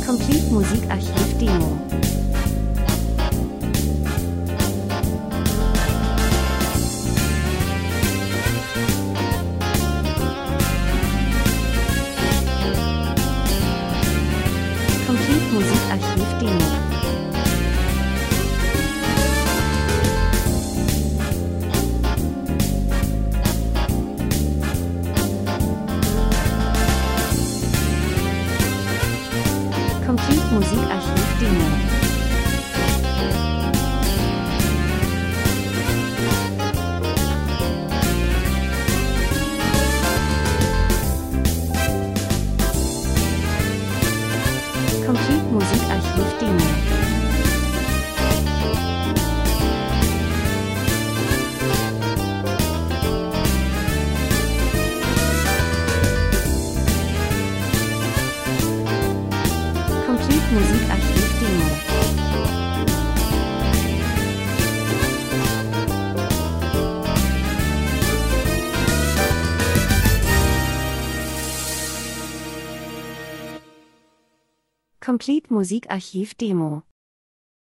Complete Musikarchiv Demo. Complete Musikarchiv Demo. Complete Musikarchiv Demo. Complete Musikarchiv Demo. Complete Musikarchiv Demo. Complete Musikarchiv Demo.